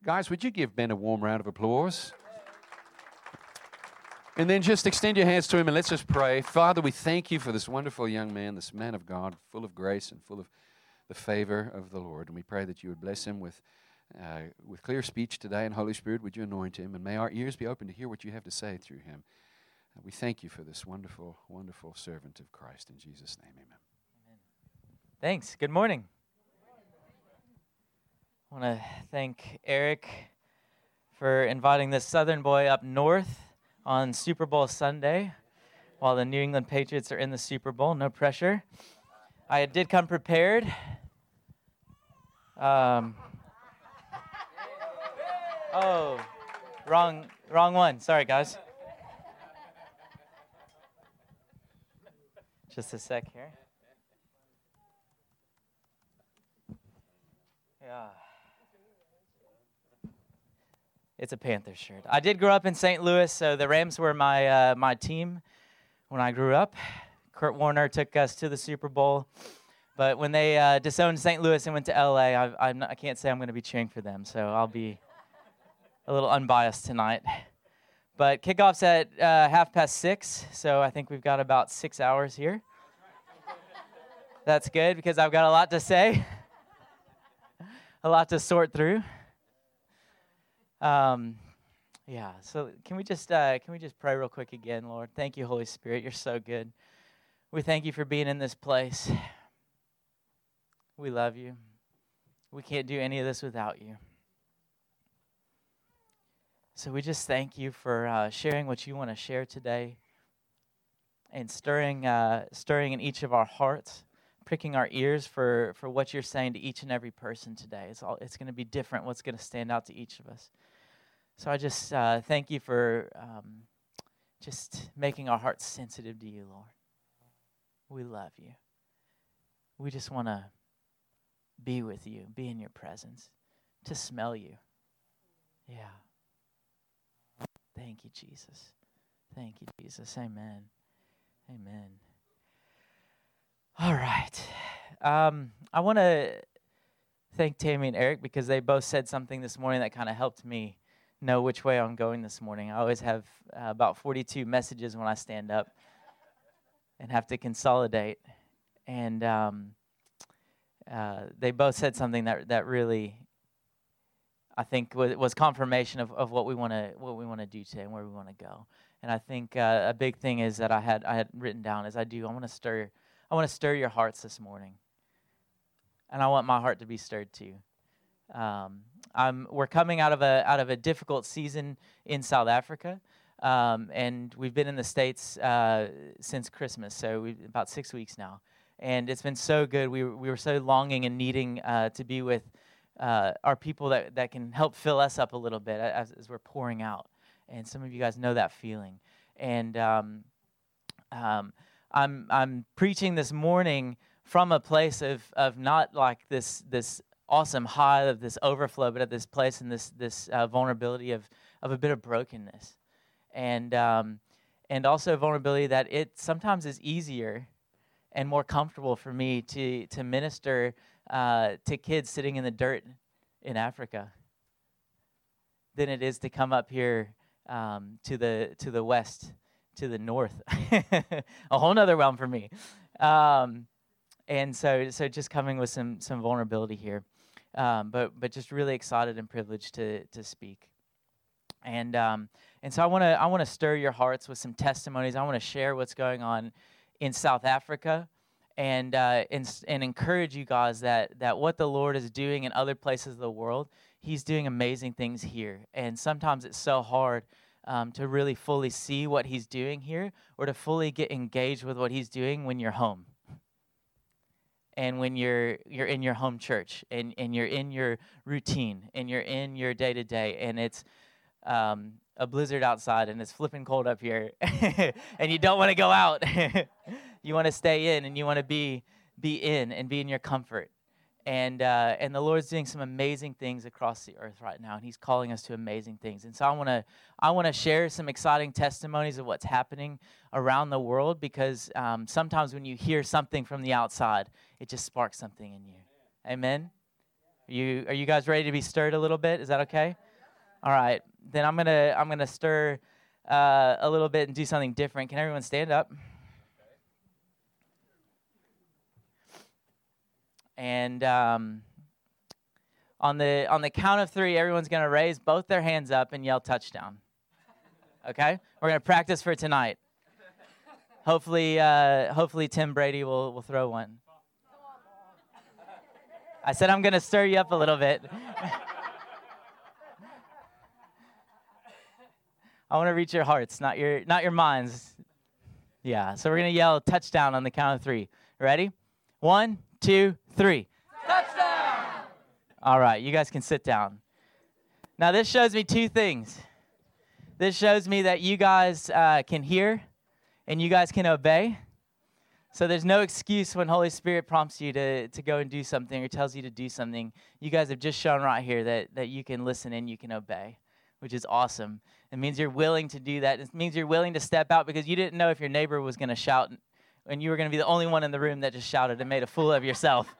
Guys, would you give Ben a warm round of applause? And then just extend your hands to him and let's just pray. Father, we thank you for this wonderful young man, this man of God, full of grace and full of the favor of the Lord. And we pray that you would bless him with clear speech today. And Holy Spirit, would you anoint him? And may our ears be open to hear what you have to say through him. We thank you for this wonderful, wonderful servant of Christ. In Jesus' name, amen. Thanks. Good morning. I want to thank Eric for inviting this Southern boy up north on Super Bowl Sunday while the New England Patriots are in the Super Bowl. No pressure. I did come prepared. Oh, wrong one. Sorry, guys. Just a sec here. Yeah. It's a Panthers shirt. I did grow up in St. Louis, so the Rams were my team when I grew up. Kurt Warner took us to the Super Bowl. But when they disowned St. Louis and went to L.A., I can't say I'm going to be cheering for them, so I'll be a little unbiased tonight. But kickoff's at 6:30, so I think we've got about 6 hours here. That's good because I've got a lot to say, a lot to sort through. So can we just pray real quick again, Lord? Thank you, Holy Spirit. You're so good. We thank you for being in this place. We love you. We can't do any of this without you. So we just thank you for sharing what you want to share today and stirring in each of our hearts, pricking our ears for what you're saying to each and every person today. It's going to be different. What's going to stand out to each of us. So I just thank you for just making our hearts sensitive to you, Lord. We love you. We just want to be with you, be in your presence, to smell you. Yeah. Thank you, Jesus. Thank you, Jesus. Amen. Amen. All right. I want to thank Tammy and Eric because they both said something this morning that kind of helped me know which way I'm going this morning. I always have about 42 messages when I stand up and have to consolidate. And they both said something that really, I think, was confirmation of what we want to do today and where we want to go. And I think a big thing is that I had written down is I want to stir your hearts this morning, and I want my heart to be stirred too. We're coming out of a difficult season in South Africa, and we've been in the States since Christmas, so about 6 weeks now, and it's been so good. We were so longing and needing to be with our people that can help fill us up a little bit as we're pouring out, and some of you guys know that feeling. And I'm preaching this morning from a place of not like this awesome high of this overflow, but at this place in this vulnerability of a bit of brokenness, and also vulnerability that it sometimes is easier and more comfortable for me to minister to kids sitting in the dirt in Africa than it is to come up here to the west, to the north, a whole nother realm for me. And so just coming with some vulnerability here, but just really excited and privileged to speak. And so I want to stir your hearts with some testimonies. I want to share what's going on in South Africa, and encourage you guys that what the Lord is doing in other places of the world, He's doing amazing things here. And sometimes it's so hard to really fully see what He's doing here, or to fully get engaged with what He's doing when you're home, and when you're in your home church, and you're in your routine, and you're in your day-to-day, and it's a blizzard outside, and it's flipping cold up here, and you don't want to go out. You want to stay in, and you want to be in and be in your comfort. And the Lord's doing some amazing things across the earth right now, and He's calling us to amazing things. And so I want to share some exciting testimonies of what's happening around the world, because sometimes when you hear something from the outside, it just sparks something in you. Amen? Are you guys ready to be stirred a little bit? Is that okay? All right. Then I'm gonna stir a little bit and do something different. Can everyone stand up? And on the count of 3, everyone's gonna raise both their hands up and yell touchdown. Okay? We're gonna practice for tonight. Hopefully Tim Brady will throw one. I said I'm gonna stir you up a little bit. I want to reach your hearts, not your minds. Yeah. So we're gonna yell touchdown on the count of 3. Ready? 1, 2, 3. Touchdown! All right, you guys can sit down. Now this shows me 2 things. This shows me that you guys can hear and you guys can obey. So there's no excuse when Holy Spirit prompts you to go and do something or tells you to do something. You guys have just shown right here that you can listen and you can obey, which is awesome. It means you're willing to do that. It means you're willing to step out because you didn't know if your neighbor was going to shout and you were going to be the only one in the room that just shouted and made a fool of yourself.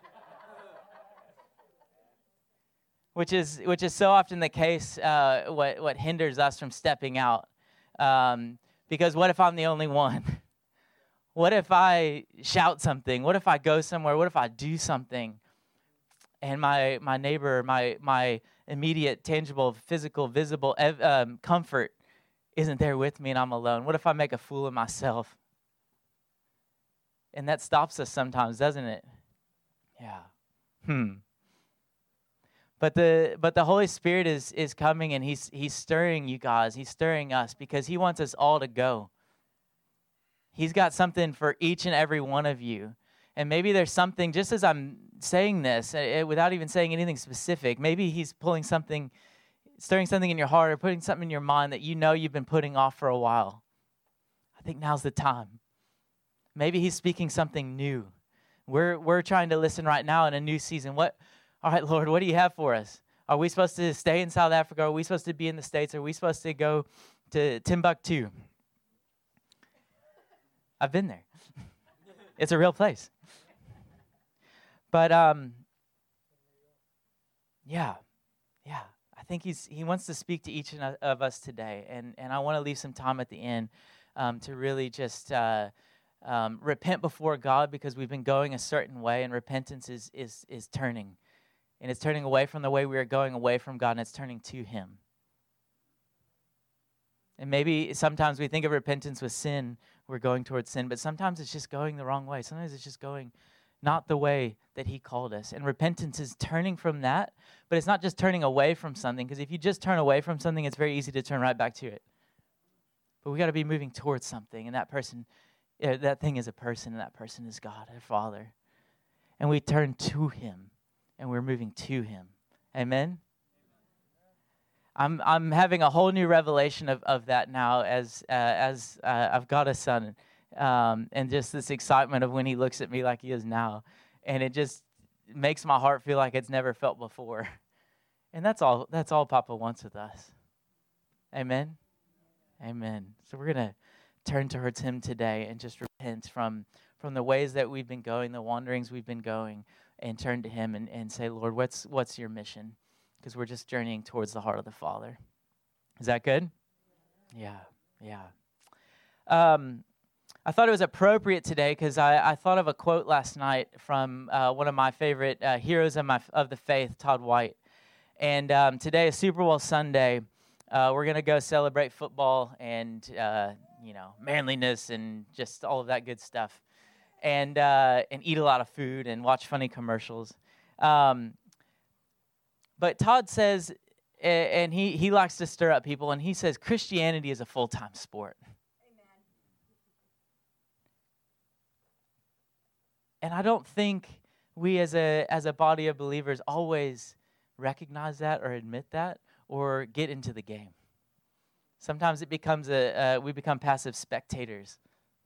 Which is so often the case, what hinders us from stepping out. Because what if I'm the only one? What if I shout something? What if I go somewhere? What if I do something? And my neighbor, my immediate, tangible, physical, visible comfort isn't there with me and I'm alone. What if I make a fool of myself? And that stops us sometimes, doesn't it? Yeah. But the Holy Spirit is coming and he's stirring you guys. He's stirring us because he wants us all to go. He's got something for each and every one of you. And maybe there's something, just as I'm saying this, without even saying anything specific, maybe he's pulling something, stirring something in your heart or putting something in your mind that you know you've been putting off for a while. I think now's the time. Maybe he's speaking something new. We're trying to listen right now in a new season. All right, Lord, what do you have for us? Are we supposed to stay in South Africa? Are we supposed to be in the States? Are we supposed to go to Timbuktu? I've been there. It's a real place. But yeah. I think he wants to speak to each of us today, and I want to leave some time at the end to really just repent before God because we've been going a certain way, and repentance is turning, and it's turning away from the way we are going away from God, and it's turning to Him. And maybe sometimes we think of repentance with sin, we're going towards sin, but sometimes it's just going the wrong way. Sometimes it's just going not the way that He called us. And repentance is turning from that, but it's not just turning away from something, because if you just turn away from something, it's very easy to turn right back to it. But we got to be moving towards something, and that thing is a person, and that person is God, our Father. And we turn to Him, and we're moving to Him. Amen? I'm having a whole new revelation of that now as I've got a son, and just this excitement of when he looks at me like he is now, and it just makes my heart feel like it's never felt before, and that's all Papa wants with us. Amen. So we're gonna turn towards Him today and just repent from the ways that we've been going, the wanderings we've been going, and turn to Him and say, Lord, what's your mission? Because we're just journeying towards the heart of the Father. Is that good? Yeah. I thought it was appropriate today because I thought of a quote last night from one of my favorite heroes of the faith, Todd White. And today is Super Bowl Sunday. We're going to go celebrate football and, manliness and just all of that good stuff. And eat a lot of food and watch funny commercials. But Todd says, and he likes to stir up people, and he says Christianity is a full-time sport. Amen. And I don't think we as a body of believers always recognize that or admit that or get into the game. Sometimes it becomes we become passive spectators.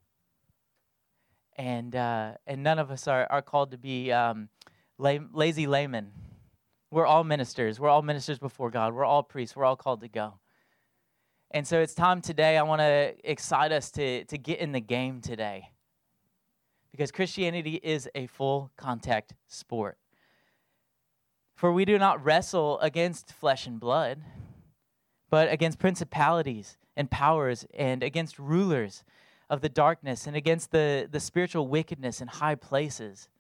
And none of us are called to be lazy laymen. We're all ministers. We're all ministers before God. We're all priests. We're all called to go. And so it's time today. I want to excite us to get in the game today. Because Christianity is a full contact sport. For we do not wrestle against flesh and blood, but against principalities and powers and against rulers of the darkness and against the spiritual wickedness in high places.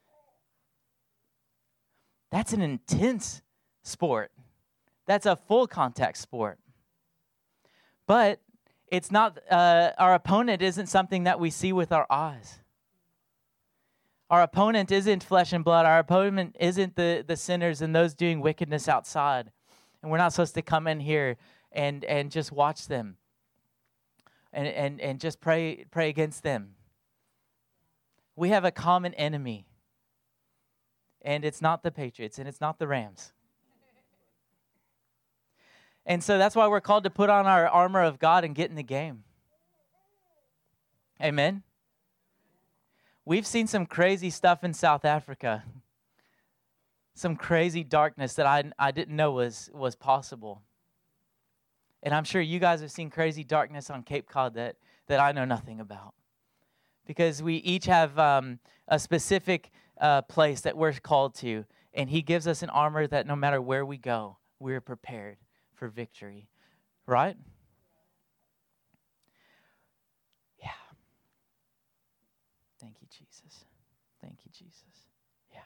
That's an intense sport. That's a full contact sport. But it's not, our opponent isn't something that we see with our eyes. Our opponent isn't flesh and blood. Our opponent isn't the sinners and those doing wickedness outside. And we're not supposed to come in here and just watch them and just pray against them. We have a common enemy. And it's not the Patriots, and it's not the Rams. And so that's why we're called to put on our armor of God and get in the game. Amen? We've seen some crazy stuff in South Africa. Some crazy darkness that I didn't know was possible. And I'm sure you guys have seen crazy darkness on Cape Cod that I know nothing about. Because we each have a specific place that we're called to. And he gives us an armor that no matter where we go, we're prepared for victory. Right? Yeah. Thank you, Jesus. Thank you, Jesus. Yeah.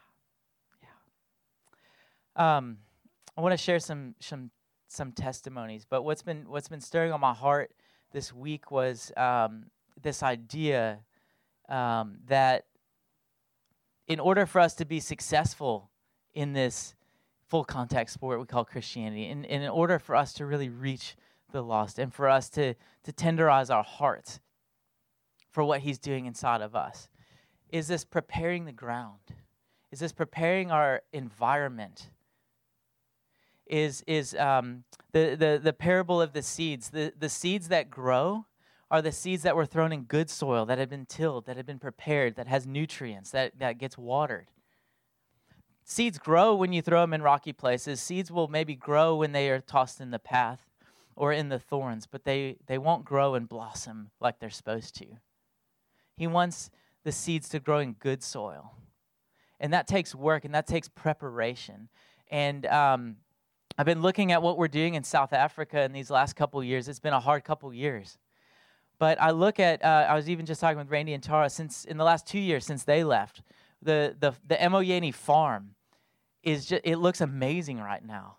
I want to share some testimonies, but what's been stirring on my heart this week was this idea that in order for us to be successful in this full contact sport we call Christianity, and in order for us to really reach the lost and for us to tenderize our hearts for what he's doing inside of us, is this preparing the ground? Is this preparing our environment? Is the parable of the seeds. The seeds that grow are the seeds that were thrown in good soil, that have been tilled, that have been prepared, that has nutrients, that gets watered. Seeds grow when you throw them in rocky places. Seeds will maybe grow when they are tossed in the path or in the thorns, but they won't grow and blossom like they're supposed to. He wants the seeds to grow in good soil. And that takes work, and that takes preparation. And I've been looking at what we're doing in South Africa in these last couple of years. It's been a hard couple of years. But I look at, I was even just talking with Randy and Tara, since in the last 2 years since they left, the Emoyeni farm it looks amazing right now.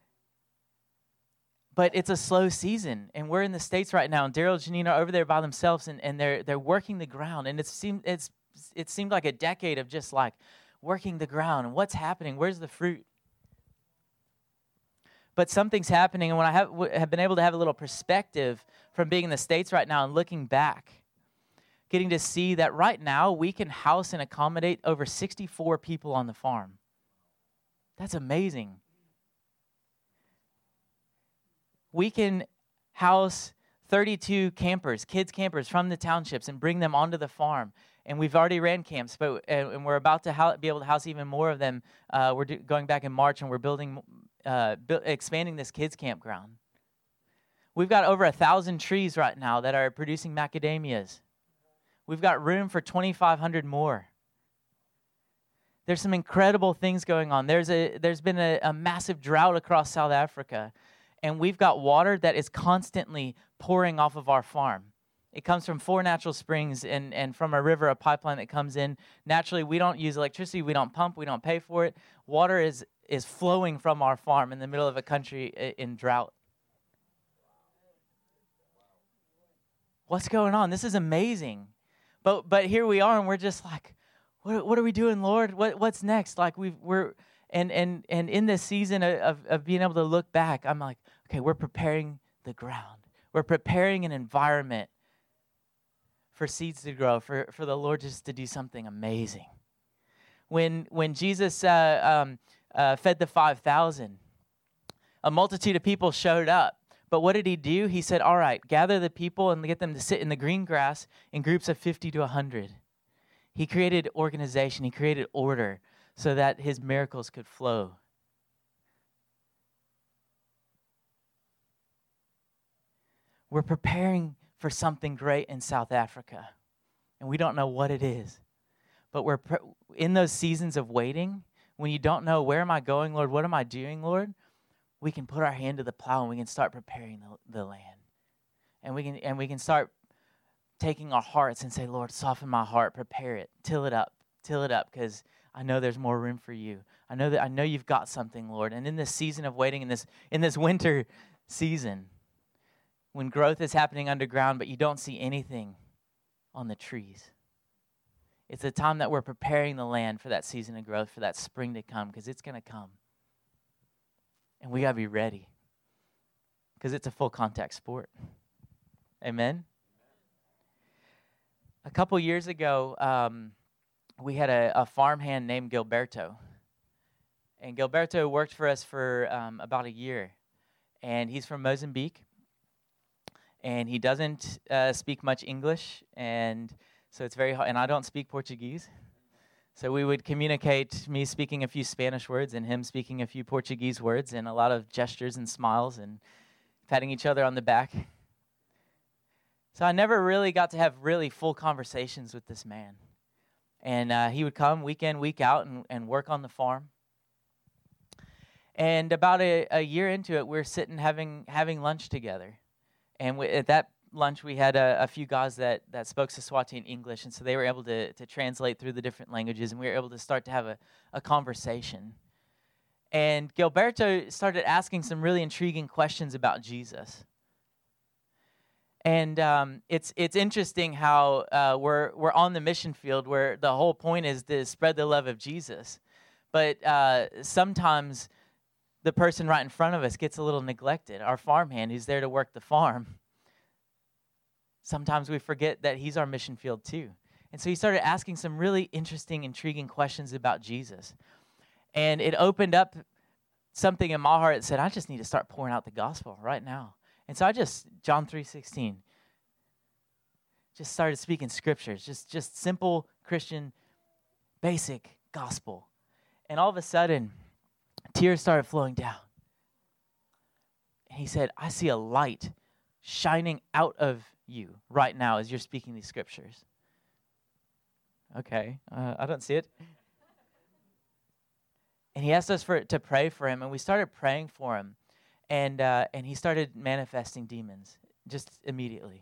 But it's a slow season, and we're in the States right now, and Daryl and Janine are over there by themselves, and they're working the ground, and it seemed like a decade of just like working the ground, and what's happening, where's the fruit? But something's happening, and when I have been able to have a little perspective from being in the States right now and looking back, getting to see that right now we can house and accommodate over 64 people on the farm. That's amazing. We can house 32 campers, kids campers from the townships, and bring them onto the farm. And we've already ran camps, but and we're about to be able to house even more of them. We're going back in March, and we're expanding this kids campground. We've got over 1,000 trees right now that are producing macadamias. We've got room for 2,500 more. There's some incredible things going on. There's been a massive drought across South Africa, and we've got water that is constantly pouring off of our farm. It comes from 4 natural springs and from a river, a pipeline that comes in. Naturally, we don't use electricity. We don't pump. We don't pay for it. Water is flowing from our farm in the middle of a country in drought. What's going on? This is amazing. But here we are, and we're just like, what are we doing, Lord? What's next? Like we're in this season of being able to look back, I'm like, okay, we're preparing the ground. We're preparing an environment for seeds to grow, for the Lord just to do something amazing. When Jesus fed the 5,000, a multitude of people showed up. But what did he do? He said, all right, gather the people and get them to sit in the green grass in groups of 50 to 100. He created organization. He created order so that his miracles could flow. We're preparing for something great in South Africa, and we don't know what it is. But we're in those seasons of waiting, when you don't know, where am I going, Lord? What am I doing, Lord? We can put our hand to the plow and we can start preparing the land. And we can start taking our hearts and say, Lord, soften my heart, prepare it, till it up, because I know there's more room for you. I know you've got something, Lord. And in this season of waiting, in this winter season, when growth is happening underground, but you don't see anything on the trees, it's a time that we're preparing the land for that season of growth, for that spring to come, because it's going to come. And we got to be ready, because it's a full contact sport. Amen? A couple years ago, we had a farmhand named Gilberto. And Gilberto worked for us for about a year. And he's from Mozambique. And he doesn't speak much English. And so it's very hard. And I don't speak Portuguese. So we would communicate, me speaking a few Spanish words and him speaking a few Portuguese words, and a lot of gestures and smiles and patting each other on the back. So I never really got to have really full conversations with this man. And he would come week in, week out and work on the farm. And about a year into it, we're sitting having lunch together. And at that lunch, we had a few guys that spoke Siswati in English, and so they were able to translate through the different languages, and we were able to start to have a conversation. And Gilberto started asking some really intriguing questions about Jesus. And it's interesting how we're on the mission field where the whole point is to spread the love of Jesus. But sometimes the person right in front of us gets a little neglected. Our farmhand who's there to work the farm. Sometimes we forget that he's our mission field too. And so he started asking some really interesting, intriguing questions about Jesus. And it opened up something in my heart that said, I just need to start pouring out the gospel right now. And so John 3:16, just started speaking scriptures, just simple Christian, basic gospel. And all of a sudden, tears started flowing down. And he said, I see a light shining out of you right now as you're speaking these scriptures. Okay, I don't see it. And he asked us to pray for him, and we started praying for him. And he started manifesting demons just immediately.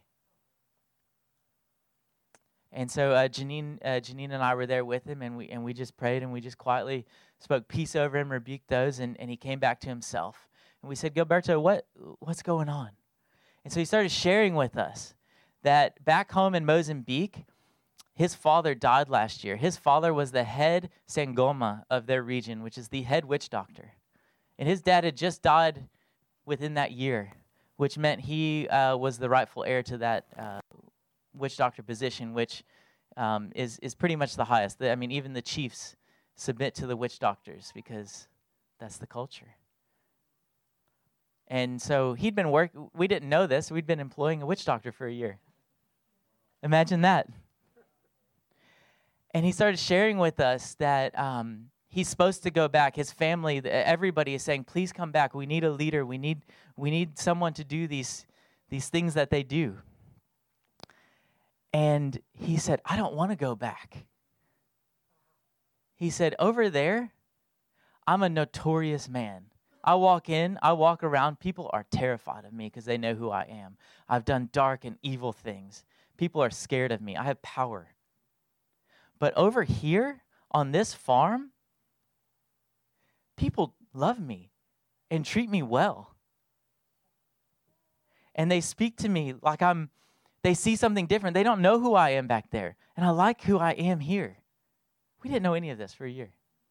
And so Janine and I were there with him, and we just prayed, and we just quietly spoke peace over him, rebuked those, and he came back to himself. And we said, Gilberto, what's going on? And so he started sharing with us that back home in Mozambique, his father died last year. His father was the head Sangoma of their region, which is the head witch doctor. And his dad had just died within that year, which meant he was the rightful heir to that witch doctor position, which is pretty much the highest. Even the chiefs submit to the witch doctors because that's the culture. And so we didn't know this, we'd been employing a witch doctor for a year. Imagine that. And he started sharing with us that he's supposed to go back. His family, everybody is saying, please come back. We need a leader. We need someone to do these things that they do. And he said, I don't want to go back. He said, over there, I'm a notorious man. I walk around, people are terrified of me because they know who I am. I've done dark and evil things. People are scared of me. I have power. But over here on this farm, people love me and treat me well. And they speak to me like they see something different. They don't know who I am back there. And I like who I am here. We didn't know any of this for a year.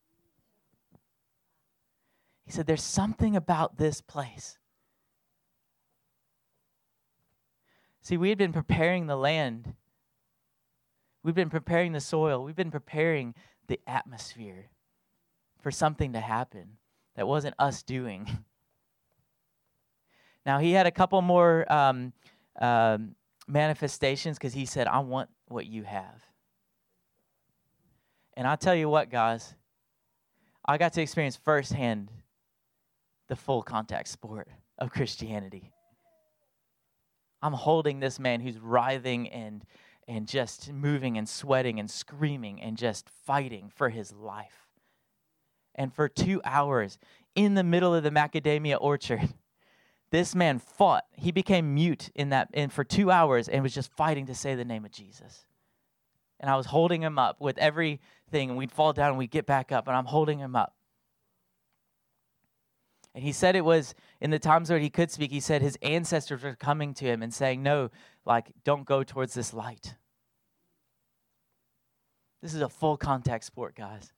He said, there's something about this place. See, we had been preparing the land. We've been preparing the soil. We've been preparing the atmosphere for something to happen that wasn't us doing. Now, he had a couple more manifestations because he said, I want what you have. And I tell you what, guys, I got to experience firsthand the full contact sport of Christianity. I'm holding this man who's writhing and just moving and sweating and screaming and just fighting for his life. And for 2 hours, in the middle of the macadamia orchard, this man fought. He became mute for 2 hours and was just fighting to say the name of Jesus. And I was holding him up with everything, and we'd fall down and we'd get back up, and I'm holding him up. And he said it was, in the times where he could speak, he said his ancestors were coming to him and saying, no, like, don't go towards this light. This is a full contact sport, guys.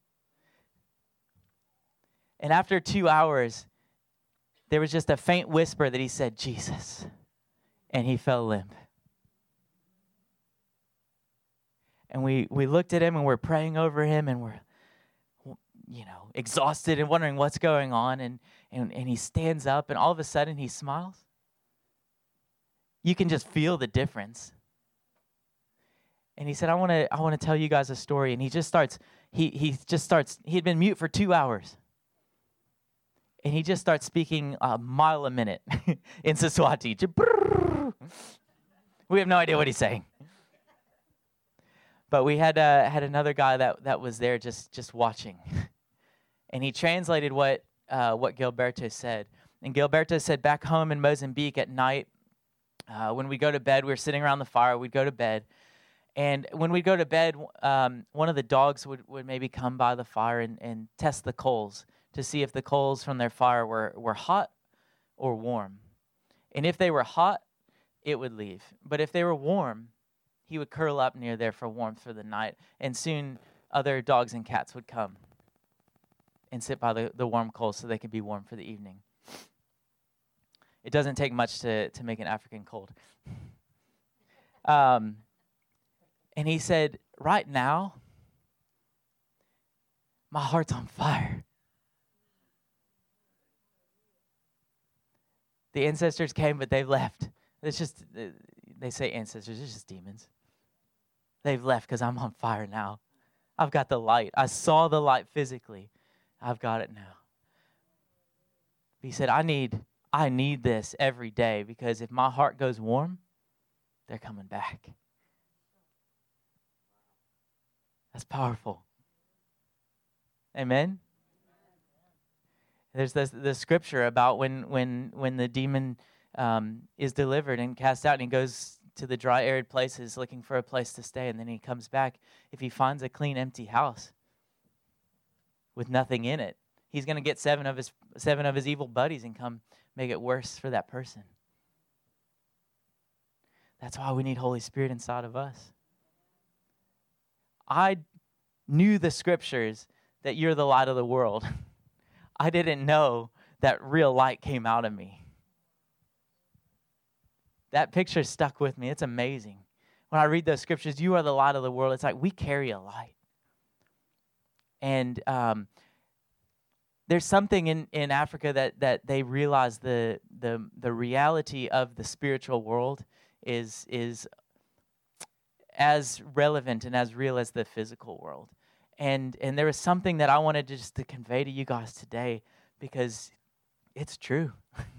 And after 2 hours, there was just a faint whisper that he said, Jesus. And he fell limp. And we looked at him and we're praying over him and we're, exhausted and wondering what's going on. And he stands up and all of a sudden he smiles. You can just feel the difference. And he said, I want to tell you guys a story. And he had been mute for 2 hours. And he just starts speaking a mile a minute in Siswati. We have no idea what he's saying. But we had another guy that was there just watching. And he translated what Gilberto said. And Gilberto said back home in Mozambique at night, when we go to bed, we were sitting around the fire, we'd go to bed. And when we'd go to bed, one of the dogs would maybe come by the fire and test the coals to see if the coals from their fire were hot or warm. And if they were hot, it would leave. But if they were warm, he would curl up near there for warmth for the night. And soon other dogs and cats would come and sit by the warm coals so they could be warm for the evening. It doesn't take much to make an African cold. And he said, right now, my heart's on fire. The ancestors came, but they've left. It's just, they say ancestors, it's just demons. They've left because I'm on fire now. I've got the light. I saw the light physically. I've got it now. He said, I need this every day because if my heart goes warm, they're coming back. That's powerful. Amen? There's the scripture about when the demon is delivered and cast out and he goes to the dry, arid places looking for a place to stay, and then he comes back. If he finds a clean, empty house with nothing in it, he's going to get seven of his evil buddies and come make it worse for that person. That's why we need Holy Spirit inside of us. I knew the scriptures that you're the light of the world. I didn't know that real light came out of me. That picture stuck with me. It's amazing. When I read those scriptures, you are the light of the world. It's like we carry a light. And there's something in Africa that they realize the reality of the spiritual world is as relevant and as real as the physical world. And there was something that I wanted just to convey to you guys today because it's true.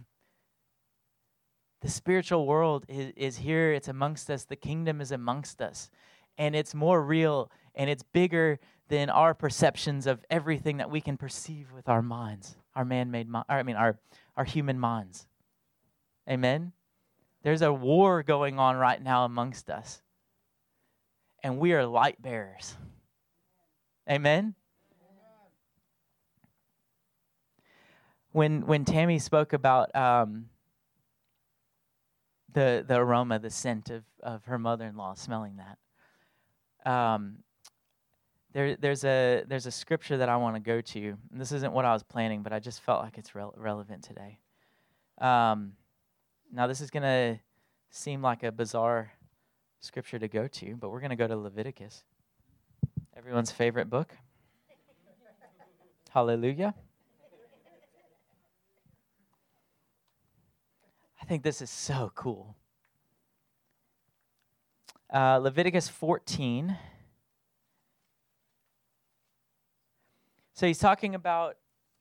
The spiritual world is here. It's amongst us. The kingdom is amongst us. And it's more real and it's bigger than our perceptions of everything that we can perceive with our minds, our man-made our human minds. Amen? There's a war going on right now amongst us. And we are light bearers. Amen? When Tammy spoke about the aroma, the scent of her mother-in-law smelling that, there's a scripture that I want to go to. And this isn't what I was planning, but I just felt like it's relevant today. Now this is going to seem like a bizarre scripture to go to, but we're going to go to Leviticus. Everyone's favorite book. Hallelujah. I think this is so cool. Leviticus 14. So he's talking about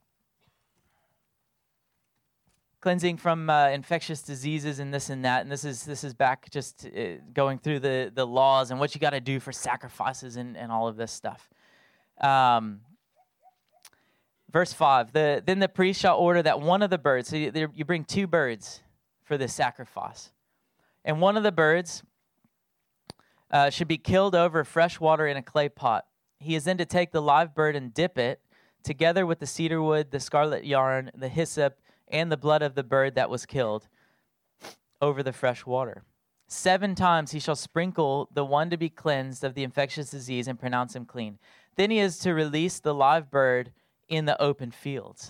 cleansing from infectious diseases and this and that. And this is back just going through the laws and what you got to do for sacrifices and all of this stuff. Verse 5, then the priest shall order that one of the birds, so you bring 2 birds for this sacrifice, and one of the birds should be killed over fresh water in a clay pot. He is then to take the live bird and dip it, together with the cedar wood, the scarlet yarn, the hyssop, and the blood of the bird that was killed, over the fresh water. 7 times he shall sprinkle the one to be cleansed of the infectious disease and pronounce him clean. Then he is to release the live bird in the open fields.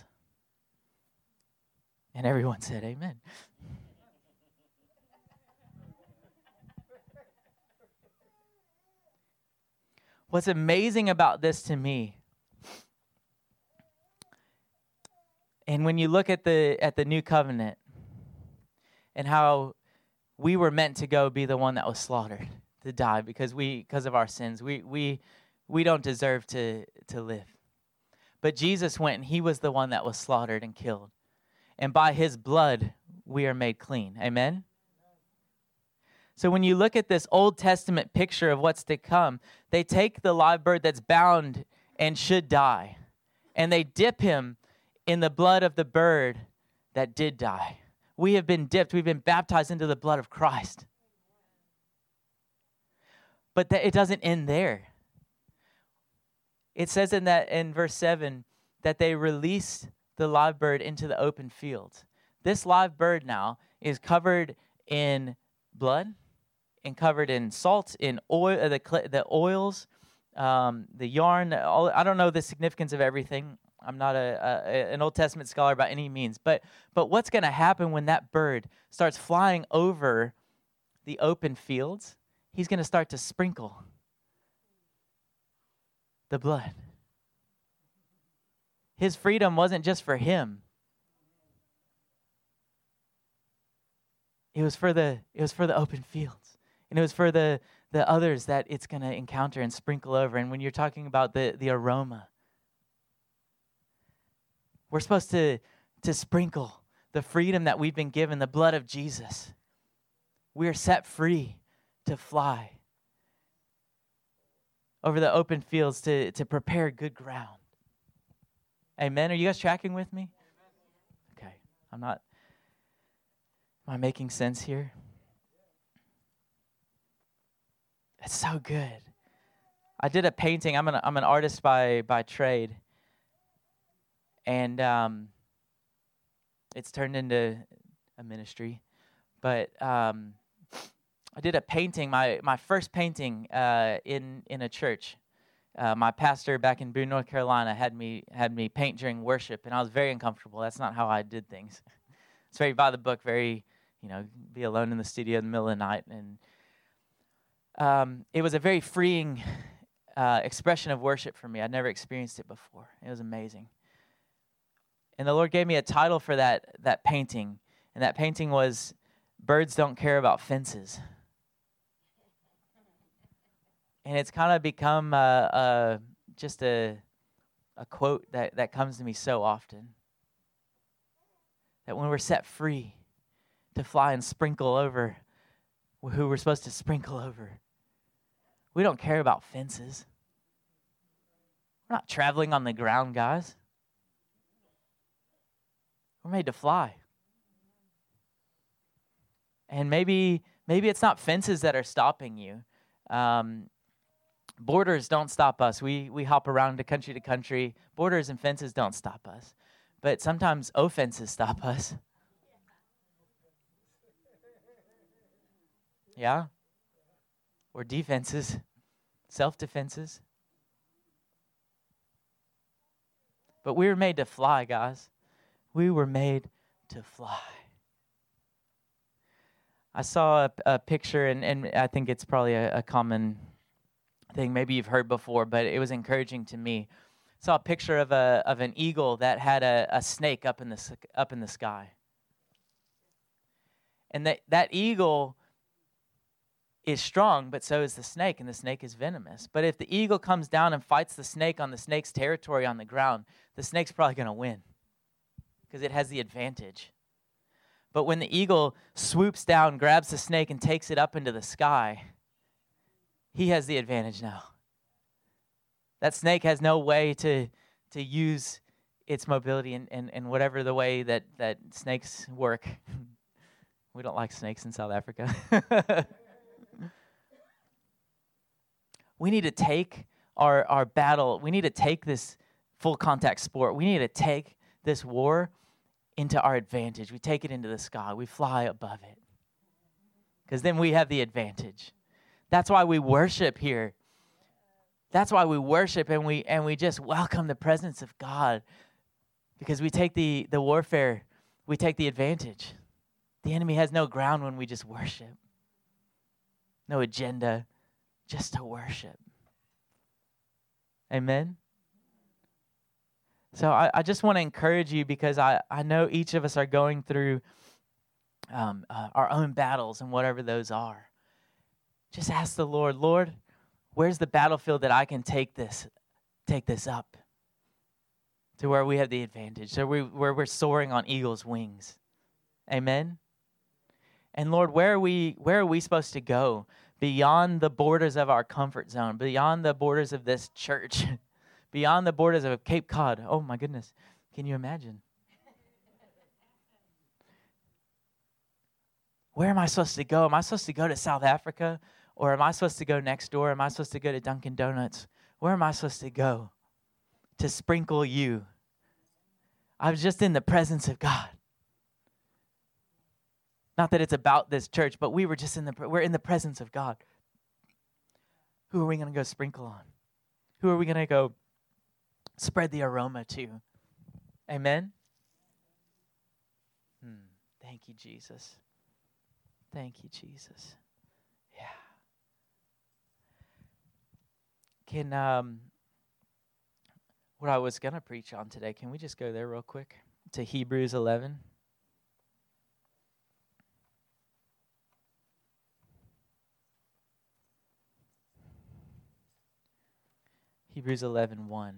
And everyone said, amen. What's amazing about this to me, and when you look at the new covenant and how we were meant to go be the one that was slaughtered, to die because of our sins, we don't deserve to live. But Jesus went and he was the one that was slaughtered and killed. And by his blood, we are made clean. Amen? So when you look at this Old Testament picture of what's to come, they take the live bird that's bound and should die, and they dip him in the blood of the bird that did die. We have been dipped. We've been baptized into the blood of Christ. But it doesn't end there. It says in verse 7 that they released the live bird into the open fields. This live bird now is covered in blood and covered in salt, in oil, the oils, the yarn. I don't know the significance of everything. I'm not an Old Testament scholar by any means. But what's going to happen when that bird starts flying over the open fields? He's going to start to sprinkle the blood. His freedom wasn't just for him. It was for the open fields. And it was for the others that it's going to encounter and sprinkle over. And when you're talking about the aroma, we're supposed to sprinkle the freedom that we've been given, the blood of Jesus. We are set free to fly over the open fields to prepare good ground. Amen. Are you guys tracking with me? Okay. Am I making sense here? It's so good. I did a painting. I'm an artist by trade. And it's turned into a ministry. But I did a painting, my first painting in a church. My pastor back in Boone, North Carolina had me paint during worship, and I was very uncomfortable. That's not how I did things. It's very by the book, very, be alone in the studio in the middle of the night. And it was a very freeing expression of worship for me. I'd never experienced it before. It was amazing. And the Lord gave me a title for that painting, and that painting was "Birds Don't Care About Fences." And it's kind of become just a quote that comes to me so often. That when we're set free to fly and sprinkle over who we're supposed to sprinkle over, we don't care about fences. We're not traveling on the ground, guys. We're made to fly. And maybe it's not fences that are stopping you. Borders don't stop us. We hop around to country. Borders and fences don't stop us. But sometimes offenses stop us. Yeah? Or defenses, self-defenses. But we were made to fly, guys. We were made to fly. I saw a picture, and I think it's probably a common thing maybe you've heard before, but it was encouraging to me. I saw a picture of an eagle that had a snake up in the sky. And that eagle is strong, but so is the snake, and the snake is venomous. But if the eagle comes down and fights the snake on the snake's territory on the ground, the snake's probably going to win because it has the advantage. But when the eagle swoops down, grabs the snake, and takes it up into the sky, he has the advantage now. That snake has no way to use its mobility and whatever the way that snakes work. We don't like snakes in South Africa. We need to take our battle. We need to take this full contact sport. We need to take this war into our advantage. We take it into the sky. We fly above it. Because then we have the advantage. That's why we worship here. That's why we worship and we just welcome the presence of God. Because we take the warfare, we take the advantage. The enemy has no ground when we just worship. No agenda, just to worship. Amen? So I just want to encourage you, because I know each of us are going through our own battles and whatever those are. Just ask the Lord, Lord, where's the battlefield that I can take this up to where we have the advantage, so where we're soaring on eagle's wings. Amen? And Lord, where are we supposed to go beyond the borders of our comfort zone, beyond the borders of this church, beyond the borders of Cape Cod? Oh my goodness, can you imagine? Where am I supposed to go? Am I supposed to go to South Africa? Or am I supposed to go next door? Am I supposed to go to Dunkin' Donuts? Where am I supposed to go to sprinkle you? I was just in the presence of God. Not that it's about this church, but we're in the presence of God. Who are we going to go sprinkle on? Who are we going to go spread the aroma to? Amen? Thank you, Jesus. Thank you, Jesus. Yeah. Can, what I was going to preach on today, can we just go there real quick to Hebrews 11? Hebrews 11:1.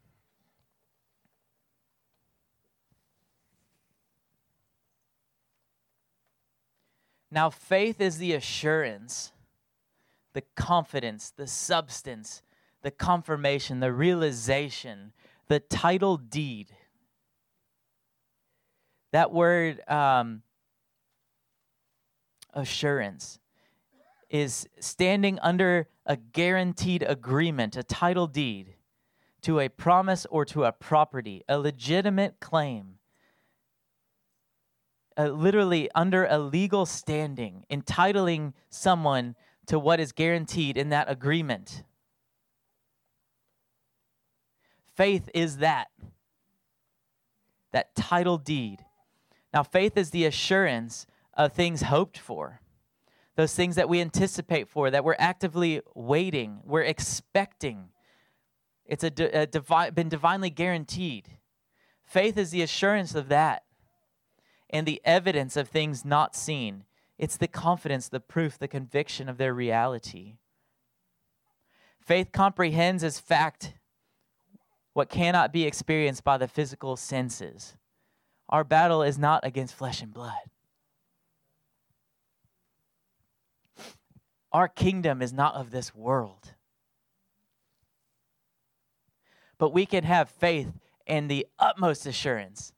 Now faith is the assurance, the confidence, the substance, the confirmation, the realization, the title deed. That word assurance is standing under a guaranteed agreement, a title deed to a promise or to a property, a legitimate claim. Literally under a legal standing, entitling someone to what is guaranteed in that agreement. Faith is that title deed. Now, faith is the assurance of things hoped for, those things that we anticipate for, that we're actively waiting, we're expecting. It's been divinely guaranteed. Faith is the assurance of that. And the evidence of things not seen. It's the confidence, the proof, the conviction of their reality. Faith comprehends as fact what cannot be experienced by the physical senses. Our battle is not against flesh and blood. Our kingdom is not of this world. But we can have faith and the utmost assurance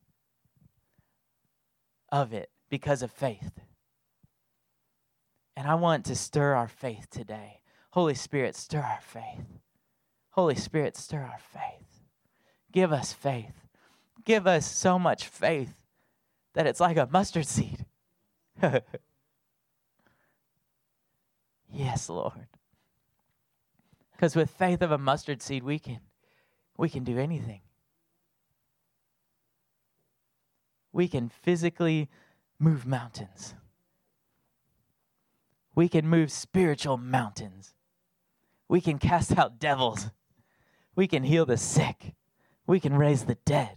of it because of faith. And I want to stir our faith today. Holy Spirit, stir our faith. Holy Spirit, stir our faith. Give us faith. Give us so much faith that it's like a mustard seed. Yes, Lord. Because with faith of a mustard seed, we can do anything. We can physically move mountains. We can move spiritual mountains. We can cast out devils. We can heal the sick. We can raise the dead.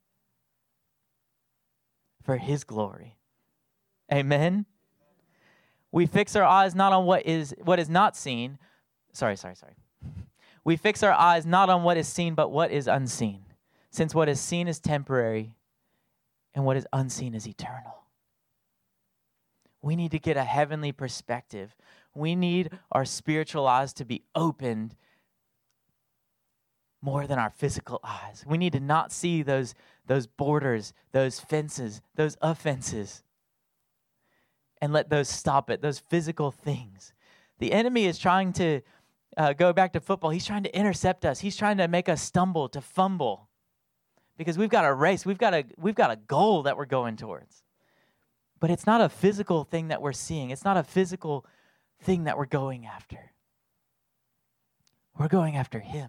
For His glory. Amen? We fix our eyes not on what is not seen. Sorry. We fix our eyes not on what is seen, but what is unseen. Since what is seen is temporary, and what is unseen is eternal. We need to get a heavenly perspective. We need our spiritual eyes to be opened more than our physical eyes. We need to not see those borders, those fences, those offenses, and let those stop it, those physical things. The enemy is trying to go back to football. He's trying to intercept us. He's trying to make us stumble, to fumble, because we've got a race. We've got a goal that we're going towards. But it's not a physical thing that we're seeing. It's not a physical thing that we're going after. We're going after him.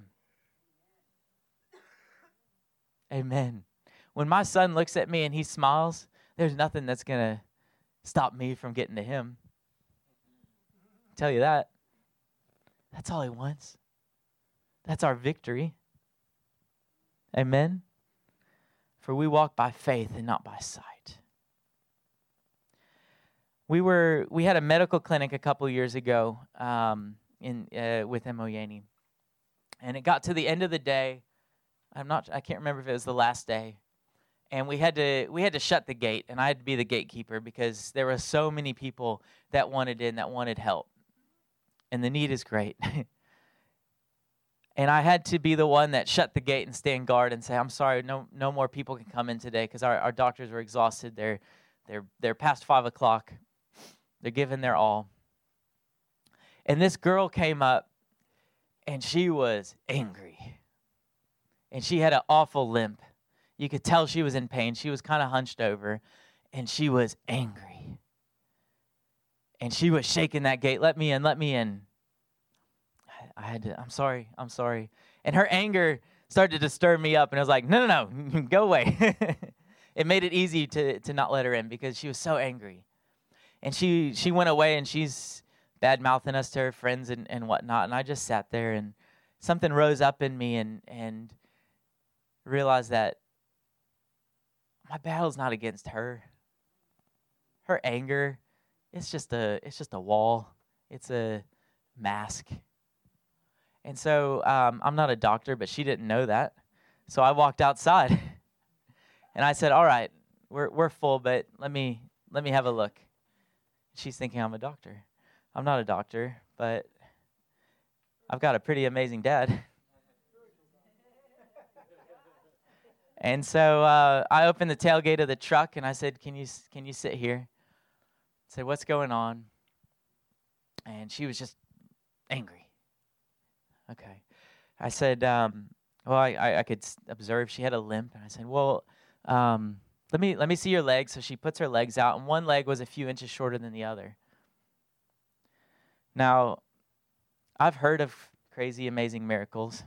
Amen. When my son looks at me and he smiles, there's nothing that's going to stop me from getting to him. I'll tell you that. That's all he wants. That's our victory. Amen. For we walk by faith and not by sight. We had a medical clinic a couple years ago with Emma Yaney. And it got to the end of the day. I can't remember if it was the last day. And we had to shut the gate, and I had to be the gatekeeper because there were so many people that wanted in, that wanted help. And the need is great. And I had to be the one that shut the gate and stand guard and say, I'm sorry, no more people can come in today because our doctors were exhausted. They're past 5 o'clock. They're giving their all. And this girl came up, and she was angry. And she had an awful limp. You could tell she was in pain. She was kind of hunched over, and she was angry. And she was shaking that gate, let me in, let me in. I'm sorry. And her anger started to stir me up, and I was like, no, go away. It made it easy to not let her in because she was so angry. And she went away, and she's bad-mouthing us to her friends and whatnot, and I just sat there, and something rose up in me and realized that my battle's not against her. Her anger, it's just a wall. It's a mask. And so I'm not a doctor, but she didn't know that. So I walked outside, and I said, "All right, we're full, but let me have a look." She's thinking I'm a doctor. I'm not a doctor, but I've got a pretty amazing dad. And so I opened the tailgate of the truck, and I said, "Can you sit here?" I said, "What's going on?" And she was just angry. Okay. I said, well, I could observe she had a limp, and I said, "Well, let me see your legs." So she puts her legs out, and one leg was a few inches shorter than the other. Now, I've heard of crazy, amazing miracles.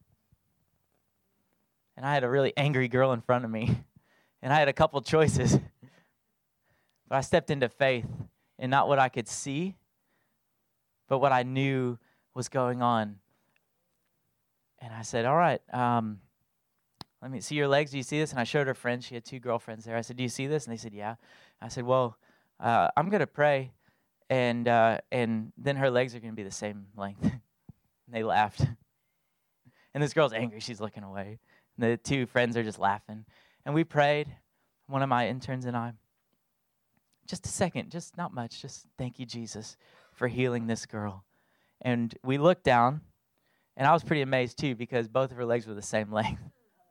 And I had a really angry girl in front of me. And I had a couple choices. But I stepped into faith in not what I could see, but what I knew was going on. And I said, "All right, let me see your legs. Do you see this?" And I showed her friends. She had 2 girlfriends there. I said, "Do you see this?" And they said, "Yeah." I said, "Well, I'm going to pray, and then her legs are going to be the same length." And they laughed. And this girl's angry. She's looking away. And the 2 friends are just laughing. And we prayed, one of my interns and I. Just a second, just not much. Just thank you, Jesus, for healing this girl. And we looked down, and I was pretty amazed, too, because both of her legs were the same length.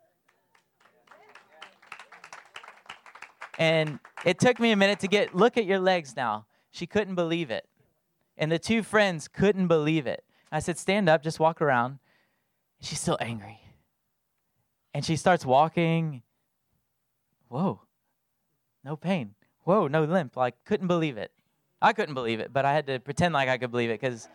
And it took me a minute to look at your legs now. She couldn't believe it. And the 2 friends couldn't believe it. I said, "Stand up, just walk around." She's still angry. And she starts walking. Whoa, no pain. Whoa, no limp. Like, couldn't believe it. I couldn't believe it, but I had to pretend like I could believe it because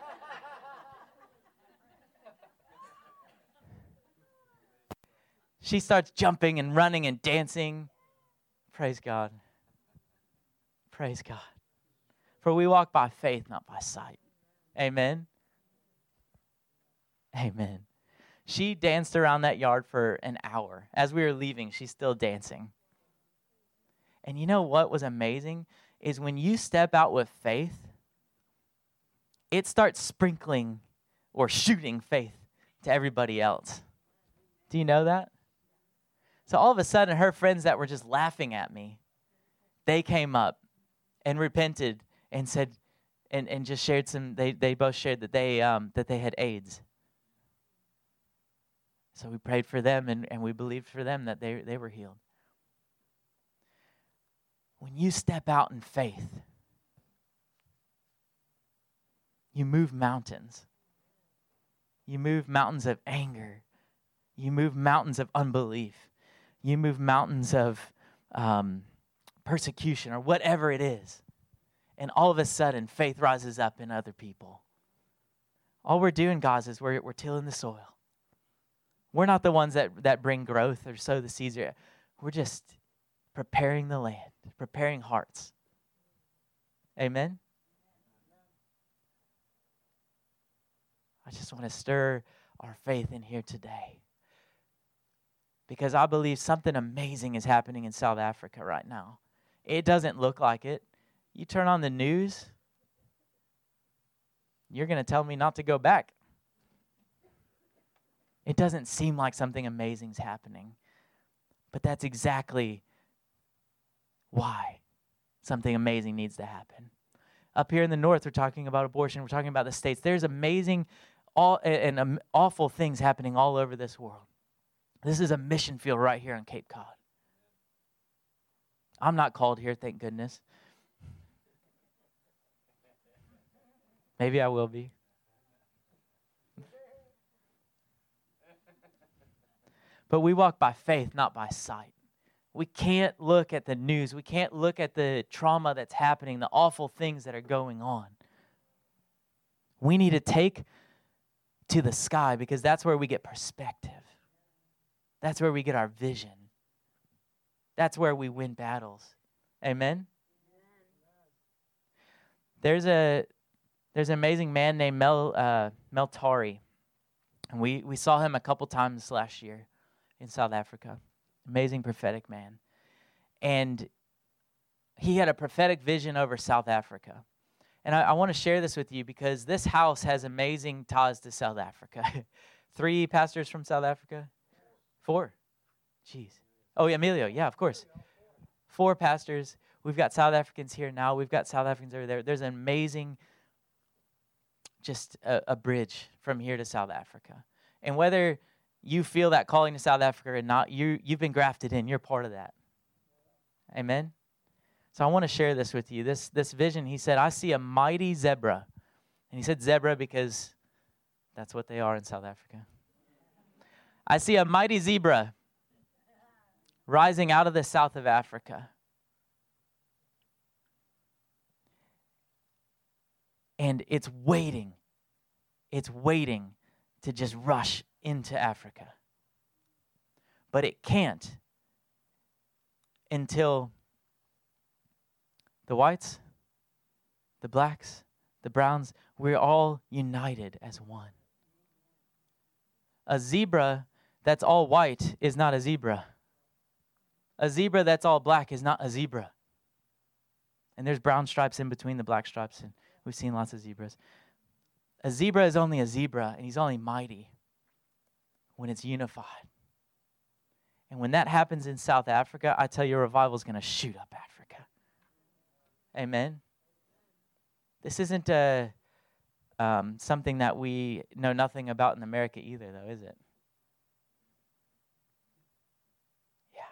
she starts jumping and running and dancing. Praise God. Praise God. For we walk by faith, not by sight. Amen. Amen. She danced around that yard for an hour. As we were leaving, she's still dancing. And you know what was amazing is when you step out with faith, it starts sprinkling or shooting faith to everybody else. Do you know that? So all of a sudden, her friends that were just laughing at me, they came up and repented and said, and just shared some. They both shared that they had AIDS. So we prayed for them, and we believed for them that they were healed. When you step out in faith, you move mountains. You move mountains of anger. You move mountains of unbelief. You move mountains of persecution or whatever it is. And all of a sudden, faith rises up in other people. All we're doing, guys, is we're tilling the soil. We're not the ones that bring growth or sow the seeds. We're just preparing the land, preparing hearts. Amen? I just want to stir our faith in here today, because I believe something amazing is happening in South Africa right now. It doesn't look like it. You turn on the news, you're going to tell me not to go back. It doesn't seem like something amazing is happening, but that's exactly why something amazing needs to happen. Up here in the north, we're talking about abortion. We're talking about the states. There's amazing awful things happening all over this world. This is a mission field right here on Cape Cod. I'm not called here, thank goodness. Maybe I will be. But we walk by faith, not by sight. We can't look at the news. We can't look at the trauma that's happening, the awful things that are going on. We need to take to the sky, because that's where we get perspective. That's where we get our vision. That's where we win battles. Amen? There's an amazing man named Mel Tari, and we saw him a couple times last year in South Africa. Amazing prophetic man. And he had a prophetic vision over South Africa. And I want to share this with you because this house has amazing ties to South Africa. 3 pastors from South Africa? 4? Jeez. Oh, yeah, Emilio. Yeah, of course. 4 pastors. We've got South Africans here now. We've got South Africans over there. There's an amazing, just a bridge from here to South Africa. And whether you feel that calling to South Africa or not, you've been grafted in. You're part of that. Amen? So I want to share this with you. This vision, he said, I see a mighty zebra. And he said zebra because that's what they are in South Africa. I see a mighty zebra rising out of the south of Africa. And it's waiting to just rush into Africa. But it can't until the whites, the blacks, the browns, we're all united as one. A zebra that's all white is not a zebra. A zebra that's all black is not a zebra. And there's brown stripes in between the black stripes, and we've seen lots of zebras. A zebra is only a zebra, and he's only mighty when it's unified. And when that happens in South Africa, I tell you, a revival is going to shoot up Africa. Amen. This isn't something that we know nothing about in America either, though, is it? Yeah.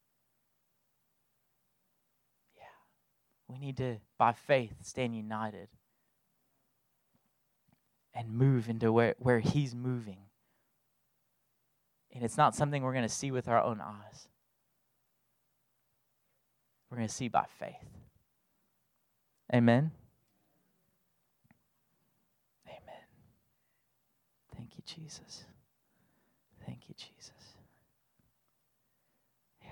We need to, by faith, stand united and move into where he's moving. And it's not something we're going to see with our own eyes. We're going to see by faith. Amen. Amen. Thank you, Jesus. Thank you, Jesus. Yeah.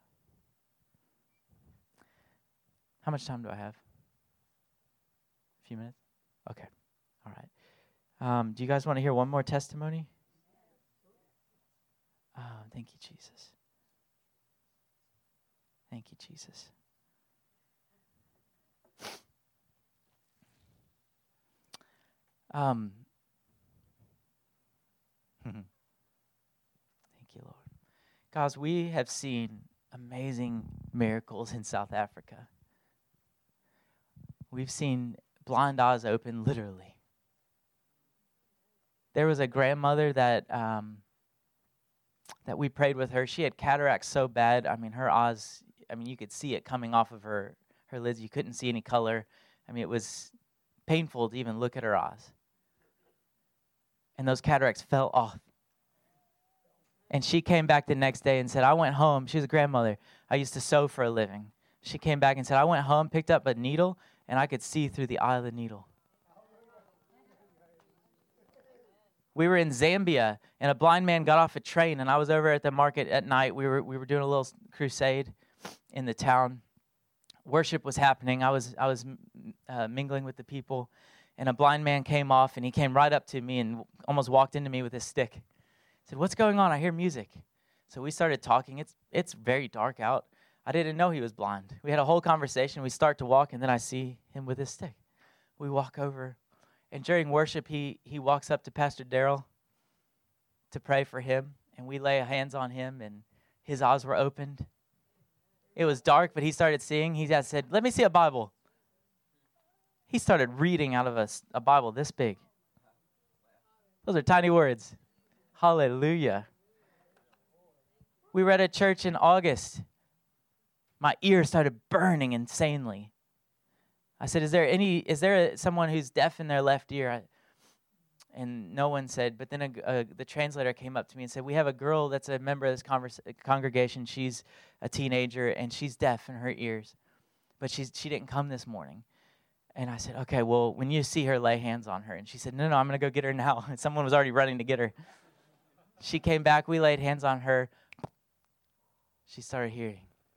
How much time do I have? A few minutes? Okay. All right. Do you guys want to hear one more testimony? Thank you, Jesus. Thank you, Jesus. Thank you, Lord. Guys, we have seen amazing miracles in South Africa. We've seen blind eyes open, literally. There was a grandmother that that we prayed with her. She had cataracts so bad. I mean, her eyes, you could see it coming off of her lids. You couldn't see any color. It was painful to even look at her eyes. And those cataracts fell off. And she came back the next day and said, I went home. She was a grandmother. I used to sew for a living. She came back and said, I went home, picked up a needle, and I could see through the eye of the needle. We were in Zambia, and a blind man got off a train, and I was over at the market at night. We were doing a little crusade in the town. Worship was happening. I was mingling with the people, and a blind man came off, and he came right up to me and almost walked into me with his stick. I said, what's going on? I hear music. So we started talking. It's very dark out. I didn't know he was blind. We had a whole conversation. We start to walk, and then I see him with his stick. We walk over, and during worship, he walks up to Pastor Darrell to pray for him, and we lay hands on him, and his eyes were opened. It was dark, but he started seeing. He just said, let me see a Bible. He started reading out of a Bible this big. Those are tiny words. Hallelujah. We were at a church in August. My ear started burning insanely. I said, is there someone who's deaf in their left ear? And no one said, but then the translator came up to me and said, we have a girl that's a member of this congregation. She's a teenager, and she's deaf in her ears, but she didn't come this morning. And I said, okay, well, when you see her, lay hands on her. And she said, no, I'm going to go get her now. And someone was already running to get her. She came back. We laid hands on her. She started hearing.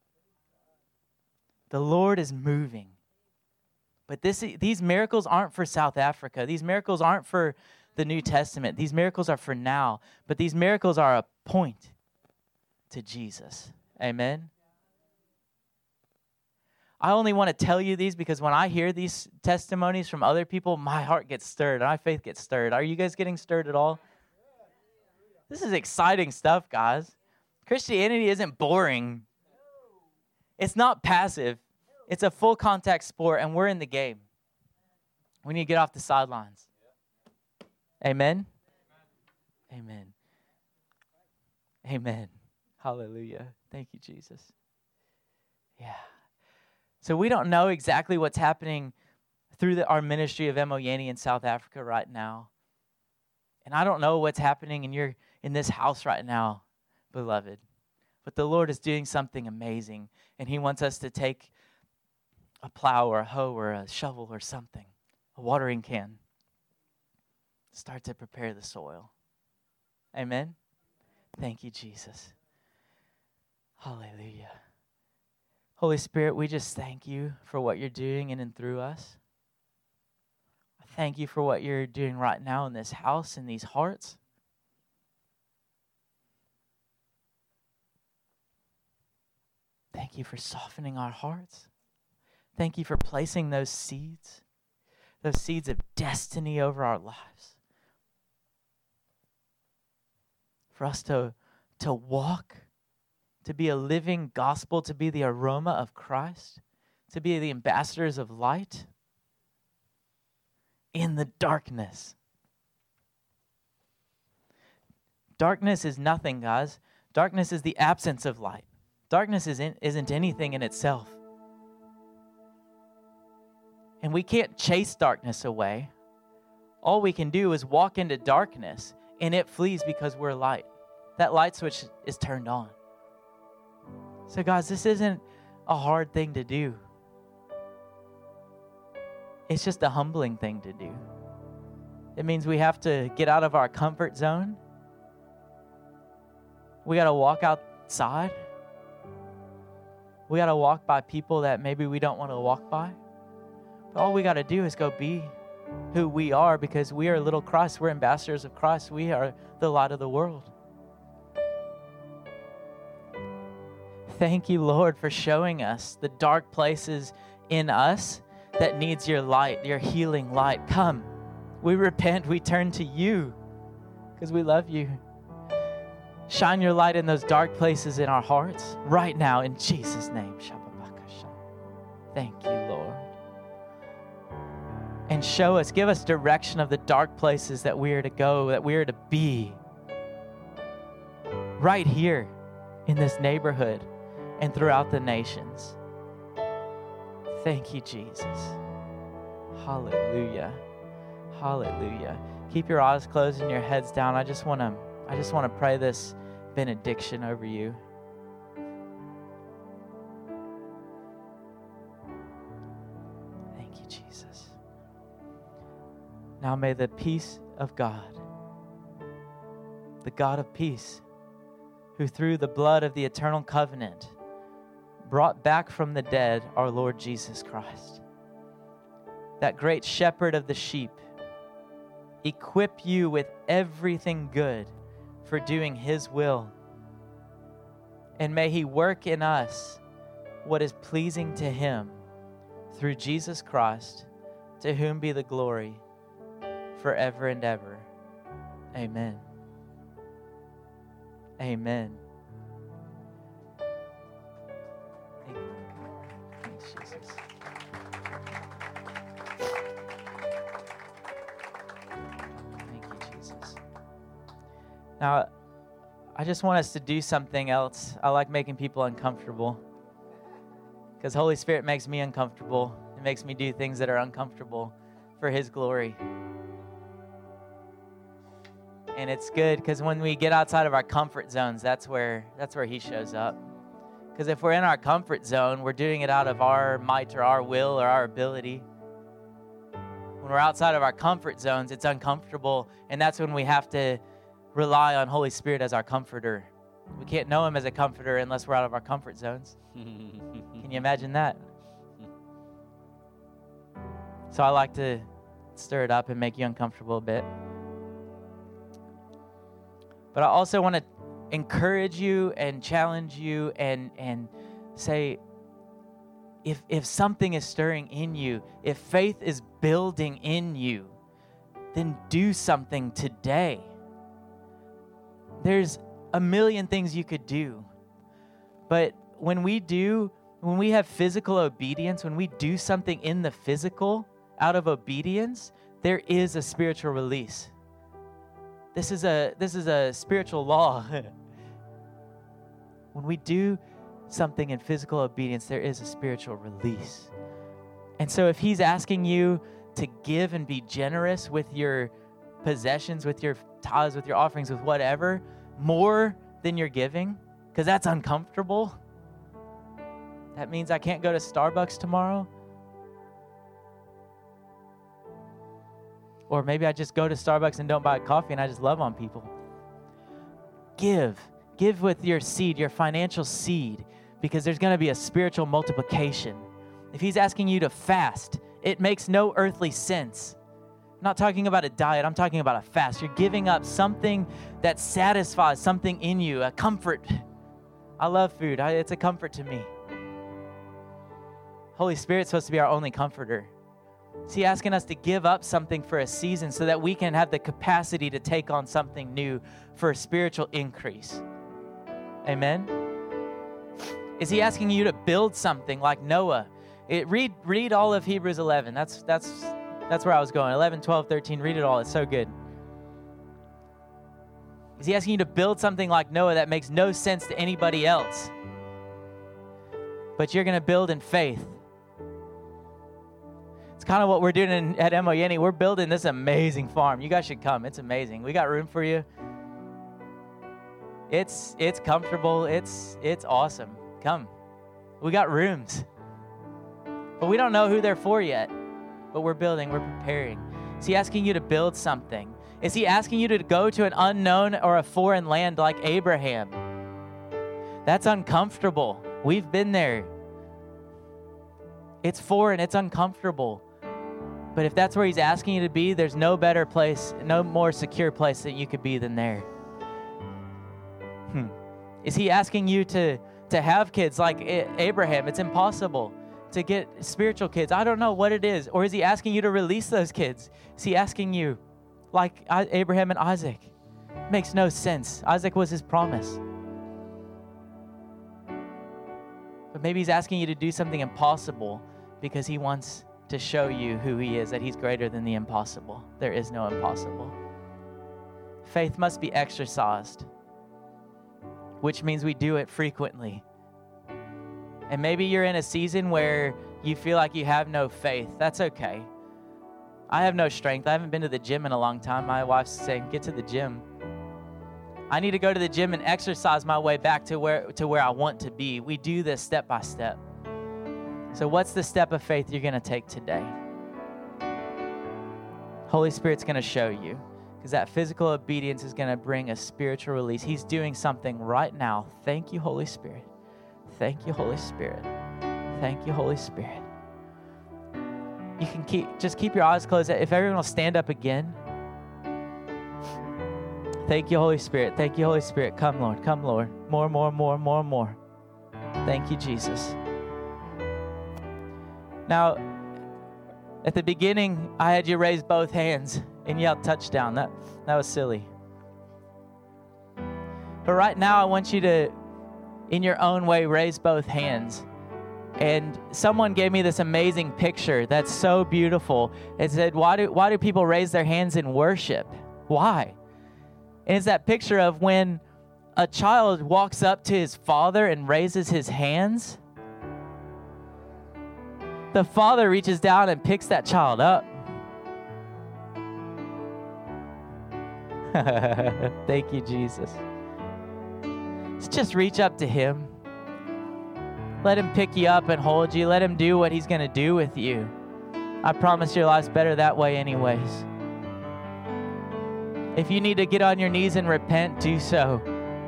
The Lord is moving. But these miracles aren't for South Africa. These miracles aren't for the New Testament. These miracles are for now. But these miracles are a point to Jesus. Amen? I only want to tell you these because when I hear these testimonies from other people, my heart gets stirred. My faith gets stirred. Are you guys getting stirred at all? This is exciting stuff, guys. Christianity isn't boring. It's not passive. It's a full contact sport, and we're in the game. We need to get off the sidelines. Amen? Amen. Amen. Hallelujah. Thank you, Jesus. Yeah. So we don't know exactly what's happening through our ministry of Emo Yanni in South Africa right now. And I don't know what's happening in this house right now, beloved. But the Lord is doing something amazing, and he wants us to take a plow or a hoe or a shovel or something, a watering can, start to prepare the soil. Amen? Thank you, Jesus. Hallelujah. Holy Spirit, we just thank you for what you're doing in and through us. I thank you for what you're doing right now in this house, in these hearts. Thank you for softening our hearts. Thank you for placing those seeds of destiny over our lives. For us to walk, to be a living gospel, to be the aroma of Christ, to be the ambassadors of light in the darkness. Darkness is nothing, guys. Darkness is the absence of light. Darkness isn't anything in itself. And we can't chase darkness away. All we can do is walk into darkness, and it flees because we're light. That light switch is turned on. So guys, this isn't a hard thing to do. It's just a humbling thing to do. It means we have to get out of our comfort zone. We got to walk outside. We got to walk by people that maybe we don't want to walk by. But all we got to do is go be who we are, because we are little Christ. We're ambassadors of Christ. We are the light of the world. Thank you, Lord, for showing us the dark places in us that needs your light, your healing light. Come, we repent, we turn to you because we love you. Shine your light in those dark places in our hearts right now in Jesus' name. Thank you, Lord. And show us, give us direction of the dark places that we are to go, that we are to be. right here in this neighborhood and throughout the nations. Thank you, Jesus. Hallelujah. Hallelujah. Keep your eyes closed and your heads down. I just want to pray this benediction over you. Thank you, Jesus. Now may the peace of God, the God of peace, who through the blood of the eternal covenant brought back from the dead our Lord Jesus Christ, that great shepherd of the sheep, equip you with everything good for doing His will. And may He work in us what is pleasing to Him through Jesus Christ, to whom be the glory forever and ever. Amen. Amen. Thanks, Jesus. Thank you, Jesus. Now, I just want us to do something else. I like making people uncomfortable because Holy Spirit makes me uncomfortable. It makes me do things that are uncomfortable for His glory. And it's good because when we get outside of our comfort zones, that's where He shows up. Because if we're in our comfort zone, we're doing it out of our might or our will or our ability. When we're outside of our comfort zones, it's uncomfortable, and that's when we have to rely on Holy Spirit as our comforter. We can't know Him as a comforter unless we're out of our comfort zones. Can you imagine that? So I like to stir it up and make you uncomfortable a bit. But I also want to encourage you and challenge you and say, if something is stirring in you, if faith is building in you, then do something today. There's a million things you could do. But when we have physical obedience, when we do something in the physical out of obedience, there is a spiritual release. This is a spiritual law. When we do something in physical obedience, there is a spiritual release. And so if He's asking you to give and be generous with your possessions, with your tithes, with your offerings, with whatever, more than you're giving, because that's uncomfortable. That means I can't go to Starbucks tomorrow. Or maybe I just go to Starbucks and don't buy a coffee and I just love on people. Give with your seed, your financial seed, because there's going to be a spiritual multiplication. If He's asking you to fast, it makes no earthly sense. I'm not talking about a diet, I'm talking about a fast. You're giving up something that satisfies something in you, a comfort. I love food. It's a comfort to me. Holy Spirit's supposed to be our only comforter. Is He asking us to give up something for a season so that we can have the capacity to take on something new for a spiritual increase? Amen? Is He asking you to build something like Noah? Read all of Hebrews 11. That's where I was going. 11, 12, 13. Read it all. It's so good. Is He asking you to build something like Noah that makes no sense to anybody else? But you're going to build in faith. It's kind of what we're doing at Emoyeni. We're building this amazing farm. You guys should come. It's amazing. We got room for you. It's comfortable. It's awesome. Come. We got rooms. But we don't know who they're for yet. But we're building. We're preparing. Is He asking you to build something? Is He asking you to go to an unknown or a foreign land like Abraham? That's uncomfortable. We've been there. It's foreign. It's uncomfortable. But if that's where He's asking you to be, there's no better place, no more secure place that you could be than there. Is He asking you to have kids like Abraham? It's impossible to get spiritual kids. I don't know what it is. Or is He asking you to release those kids? Is He asking you like Abraham and Isaac? Makes no sense. Isaac was His promise. But maybe He's asking you to do something impossible because He wants to show you who He is, that He's greater than the impossible. There is no impossible. Faith must be exercised. which means we do it frequently. And maybe you're in a season where you feel like you have no faith. That's okay. I have no strength. I haven't been to the gym in a long time. My wife's saying, get to the gym. I need to go to the gym and exercise my way back to where I want to be. We do this step by step. So what's the step of faith you're going to take today? Holy Spirit's going to show you, because that physical obedience is going to bring a spiritual release. He's doing something right now. Thank you, Holy Spirit. Thank you, Holy Spirit. Thank you, Holy Spirit. You can keep your eyes closed. If everyone will stand up again. Thank you, Holy Spirit. Thank you, Holy Spirit. Come, Lord. Come, Lord. More, more, more, more, more. Thank you, Jesus. Now, at the beginning, I had you raise both hands and yell touchdown. That was silly. But right now, I want you to, in your own way, raise both hands. And someone gave me this amazing picture that's so beautiful. It said, why do people raise their hands in worship? Why? And it's that picture of when a child walks up to his father and raises his hands. The father reaches down and picks that child up. Thank you, Jesus. Let's just reach up to him. Let him pick you up and hold you. Let him do what he's going to do with you. I promise your life's better that way anyways. If you need to get on your knees and repent, do so.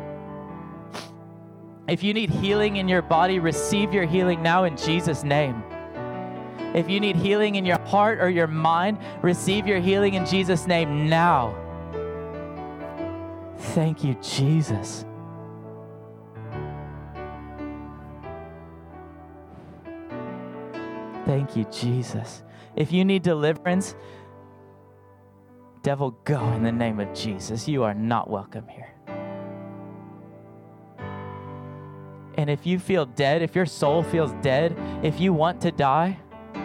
If you need healing in your body, receive your healing now in Jesus' name. If you need healing in your heart or your mind, receive your healing in Jesus' name now. Thank you, Jesus. Thank you, Jesus. If you need deliverance, devil, go in the name of Jesus. You are not welcome here. And if you feel dead, if your soul feels dead, if you want to die,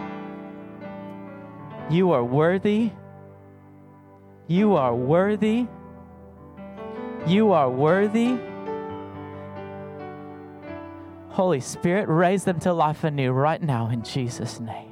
you are worthy. You are worthy. You are worthy. Holy Spirit, raise them to life anew right now in Jesus' name.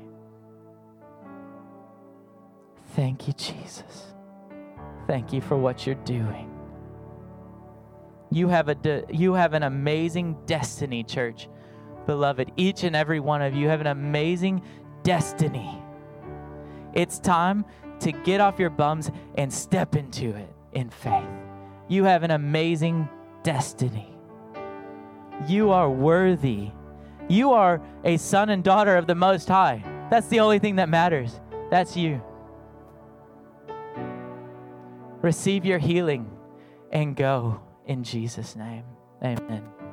Thank you, Jesus. Thank you for what you're doing. You have an amazing destiny, church. Beloved, each and every one of you have an amazing destiny. It's time to get off your bums and step into it in faith. You have an amazing destiny. You are worthy. You are a son and daughter of the Most High. That's the only thing that matters. That's you. Receive your healing and go in Jesus' name. Amen.